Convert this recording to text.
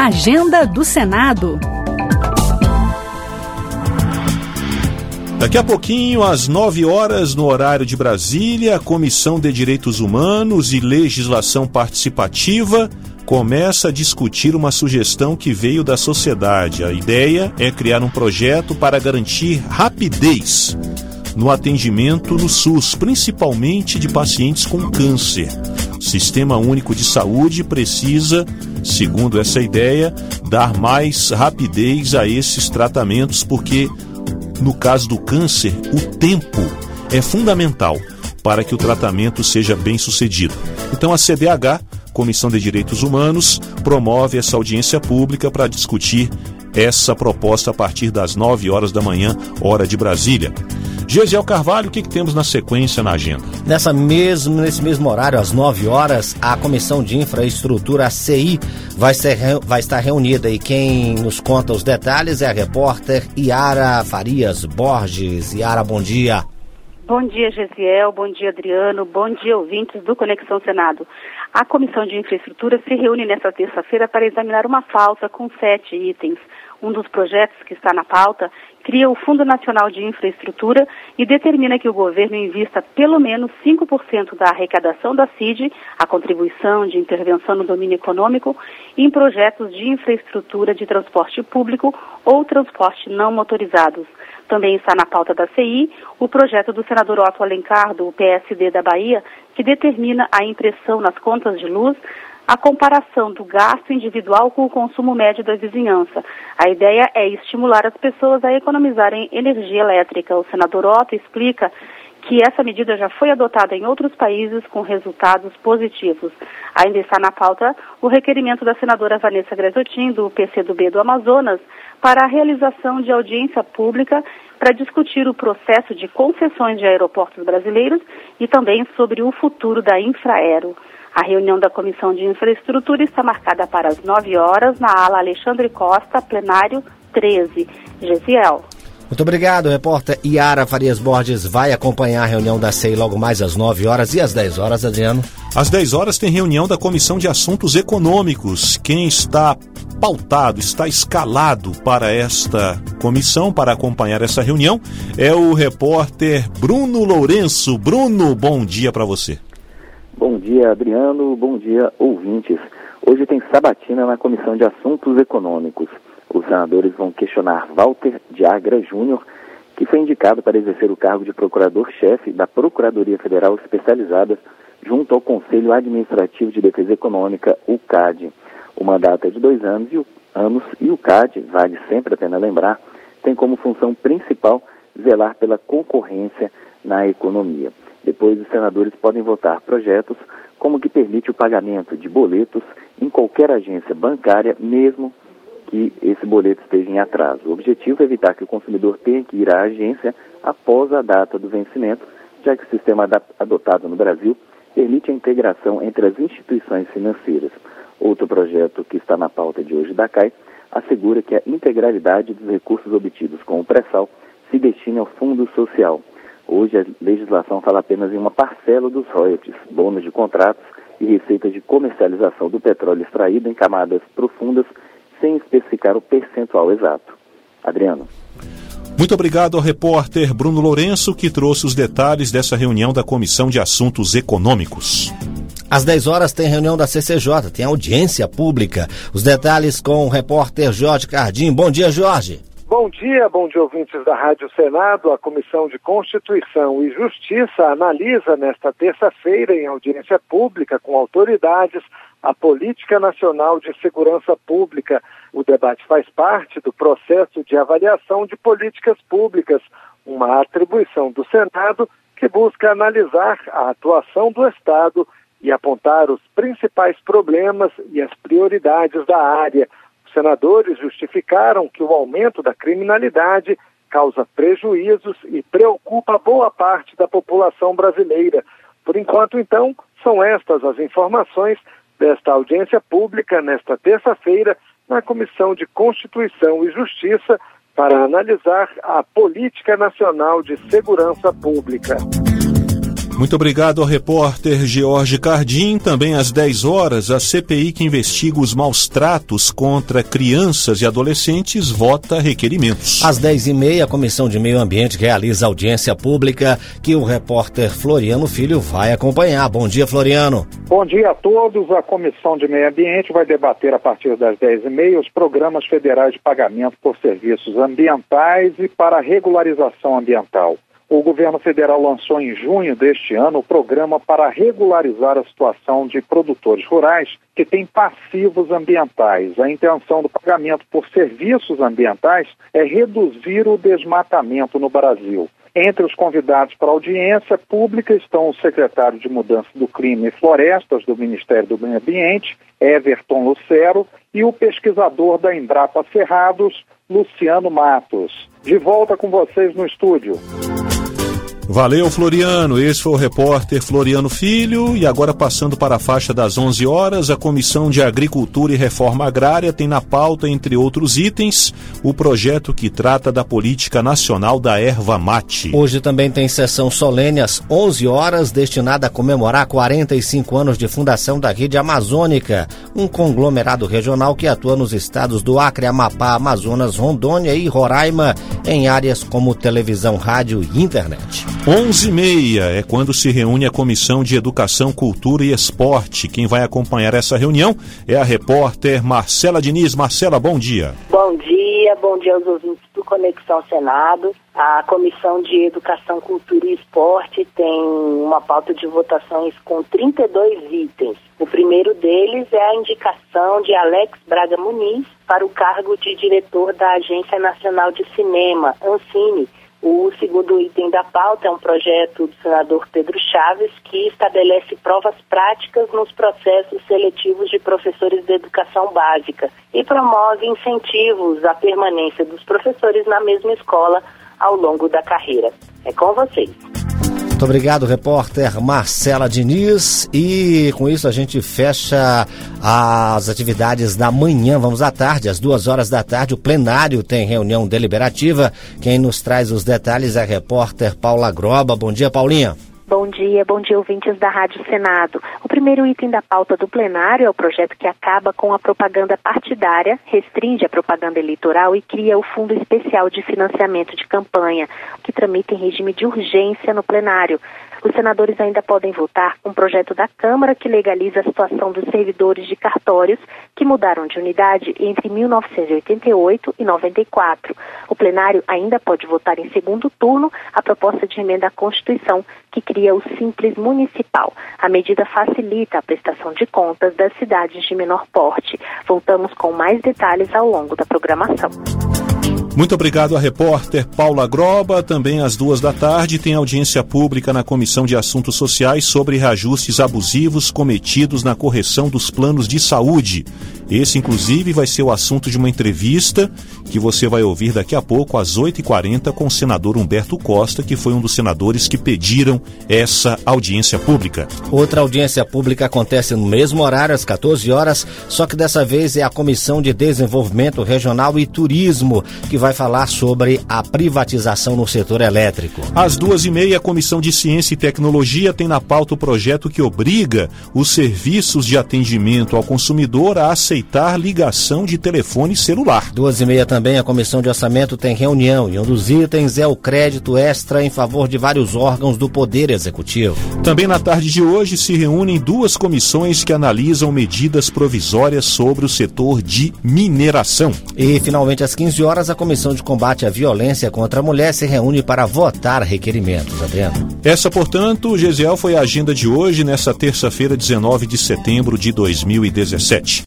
Agenda do Senado. Daqui a pouquinho, às 9 horas, no horário de Brasília, a Comissão de Direitos Humanos e Legislação Participativa começa a discutir uma sugestão que veio da sociedade. A ideia é criar um projeto para garantir rapidez no atendimento no SUS, principalmente de pacientes com câncer. O Sistema Único de Saúde precisa, segundo essa ideia, dar mais rapidez a esses tratamentos, porque no caso do câncer, o tempo é fundamental para que o tratamento seja bem sucedido. Então a CDH, Comissão de Direitos Humanos, promove essa audiência pública para discutir essa proposta a partir das 9 horas da manhã, hora de Brasília. Gesiel Carvalho, o que temos na sequência na agenda? Nesse mesmo horário, às 9 horas, a Comissão de Infraestrutura, a CI, vai estar reunida. E quem nos conta os detalhes é a repórter Yara Farias Borges. Yara, bom dia. Bom dia, Gesiel. Bom dia, Adriano. Bom dia, ouvintes do Conexão Senado. A Comissão de Infraestrutura se reúne nesta terça-feira para examinar uma pauta com 7 itens. Um dos projetos que está na pauta cria o Fundo Nacional de Infraestrutura e determina que o governo invista pelo menos 5% da arrecadação da CID, a contribuição de intervenção no domínio econômico, em projetos de infraestrutura de transporte público ou transporte não motorizados. Também está na pauta da CI o projeto do senador Otto Alencar, do PSD da Bahia, que determina a impressão nas contas de luz a comparação do gasto individual com o consumo médio da vizinhança. A ideia é estimular as pessoas a economizarem energia elétrica. O senador Otto explica que essa medida já foi adotada em outros países com resultados positivos. Ainda está na pauta o requerimento da senadora Vanessa Graziotin, do PCdoB do Amazonas, para a realização de audiência pública para discutir o processo de concessões de aeroportos brasileiros e também sobre o futuro da Infraero. A reunião da Comissão de Infraestrutura está marcada para as 9 horas na ala Alexandre Costa, plenário 13. Gesiel. Muito obrigado, repórter Yara Farias Borges vai acompanhar a reunião da CEI logo mais às 9 horas e às 10 horas, Adriano. Às 10 horas tem reunião da Comissão de Assuntos Econômicos. Quem está pautado, está escalado para esta comissão, para acompanhar essa reunião, é o repórter Bruno Lourenço. Bruno, bom dia para você. Bom dia, Adriano. Bom dia, ouvintes. Hoje tem sabatina na Comissão de Assuntos Econômicos. Os senadores vão questionar Walter de Agra Júnior, que foi indicado para exercer o cargo de procurador-chefe da Procuradoria Federal Especializada junto ao Conselho Administrativo de Defesa Econômica, o CAD. O mandato é de 2 anos e o CAD, vale sempre a pena lembrar, tem como função principal zelar pela concorrência na economia. Depois, os senadores podem votar projetos como que permite o pagamento de boletos em qualquer agência bancária, mesmo que esse boleto esteja em atraso. O objetivo é evitar que o consumidor tenha que ir à agência após a data do vencimento, já que o sistema adotado no Brasil permite a integração entre as instituições financeiras. Outro projeto que está na pauta de hoje da CAI assegura que a integralidade dos recursos obtidos com o pré-sal se destine ao Fundo Social. Hoje a legislação fala apenas em uma parcela dos royalties, bônus de contratos e receitas de comercialização do petróleo extraído em camadas profundas, sem especificar o percentual exato. Adriano. Muito obrigado ao repórter Bruno Lourenço, que trouxe os detalhes dessa reunião da Comissão de Assuntos Econômicos. Às 10 horas tem reunião da CCJ, tem audiência pública. Os detalhes com o repórter Jorge Cardim. Bom dia, Jorge. Bom dia ouvintes da Rádio Senado. A Comissão de Constituição e Justiça analisa nesta terça-feira, em audiência pública com autoridades, a Política Nacional de Segurança Pública. O debate faz parte do processo de avaliação de políticas públicas, uma atribuição do Senado que busca analisar a atuação do Estado e apontar os principais problemas e as prioridades da área. Os senadores justificaram que o aumento da criminalidade causa prejuízos e preocupa boa parte da população brasileira. Por enquanto, então, são estas as informações desta audiência pública nesta terça-feira na Comissão de Constituição e Justiça para analisar a Política Nacional de Segurança Pública. Muito obrigado ao repórter George Cardim. Também às 10 horas, a CPI que investiga os maus tratos contra crianças e adolescentes vota requerimentos. Às 10h30, a Comissão de Meio Ambiente realiza audiência pública que o repórter Floriano Filho vai acompanhar. Bom dia, Floriano. Bom dia a todos. A Comissão de Meio Ambiente vai debater a partir das 10h30 os programas federais de pagamento por serviços ambientais e para regularização ambiental. O governo federal lançou em junho deste ano o programa para regularizar a situação de produtores rurais que têm passivos ambientais. A intenção do pagamento por serviços ambientais é reduzir o desmatamento no Brasil. Entre os convidados para a audiência pública estão o secretário de Mudança do Clima e Florestas do Ministério do Meio Ambiente, Everton Lucero, e o pesquisador da Embrapa Cerrados, Luciano Matos. De volta com vocês no estúdio. Valeu, Floriano. Esse foi o repórter Floriano Filho. E agora, passando para a faixa das 11 horas, a Comissão de Agricultura e Reforma Agrária tem na pauta, entre outros itens, o projeto que trata da Política Nacional da Erva Mate. Hoje também tem sessão solene às 11 horas, destinada a comemorar 45 anos de fundação da Rede Amazônica, um conglomerado regional que atua nos estados do Acre, Amapá, Amazonas, Rondônia e Roraima, em áreas como televisão, rádio e internet. 11h30 é quando se reúne a Comissão de Educação, Cultura e Esporte. Quem vai acompanhar essa reunião é a repórter Marcela Diniz. Marcela, bom dia. Bom dia aos ouvintes do Conexão Senado. A Comissão de Educação, Cultura e Esporte tem uma pauta de votações com 32 itens. O primeiro deles é a indicação de Alex Braga Muniz para o cargo de diretor da Agência Nacional de Cinema, Ancine. O segundo item da pauta é um projeto do senador Pedro Chaves que estabelece provas práticas nos processos seletivos de professores de educação básica e promove incentivos à permanência dos professores na mesma escola ao longo da carreira. É com vocês. Muito obrigado, repórter Marcela Diniz. E com isso a gente fecha as atividades da manhã. Vamos à tarde, às 2 horas da tarde, o plenário tem reunião deliberativa. Quem nos traz os detalhes é a repórter Paula Groba. Bom dia, Paulinha. Bom dia, ouvintes da Rádio Senado. O primeiro item da pauta do plenário é o projeto que acaba com a propaganda partidária, restringe a propaganda eleitoral e cria o Fundo Especial de Financiamento de Campanha, que tramita em regime de urgência no plenário. Os senadores ainda podem votar um projeto da Câmara que legaliza a situação dos servidores de cartórios que mudaram de unidade entre 1988 e 94. O plenário ainda pode votar em segundo turno a proposta de emenda à Constituição que cria o Simples Municipal. A medida facilita a prestação de contas das cidades de menor porte. Voltamos com mais detalhes ao longo da programação. Muito obrigado à repórter Paula Groba. Também às 2 da tarde tem audiência pública na Comissão de Assuntos Sociais sobre reajustes abusivos cometidos na correção dos planos de saúde. Esse, inclusive, vai ser o assunto de uma entrevista que você vai ouvir daqui a pouco, às 8h40, com o senador Humberto Costa, que foi um dos senadores que pediram essa audiência pública. Outra audiência pública acontece no mesmo horário, às 14 horas, só que dessa vez é a Comissão de Desenvolvimento Regional e Turismo, que vai falar sobre a privatização no setor elétrico. Às 2h30, a Comissão de Ciência e Tecnologia tem na pauta o projeto que obriga os serviços de atendimento ao consumidor a aceitar ligação de telefone celular. 2h30 também a Comissão de Orçamento tem reunião e um dos itens é o crédito extra em favor de vários órgãos do Poder Executivo. Também na tarde de hoje se reúnem 2 comissões que analisam medidas provisórias sobre o setor de mineração. E finalmente às 15 horas a Comissão de Combate à Violência contra a Mulher se reúne para votar requerimentos. Adriano. Essa, portanto, Gesiel, foi a agenda de hoje, nessa terça-feira, 19 de setembro de 2017.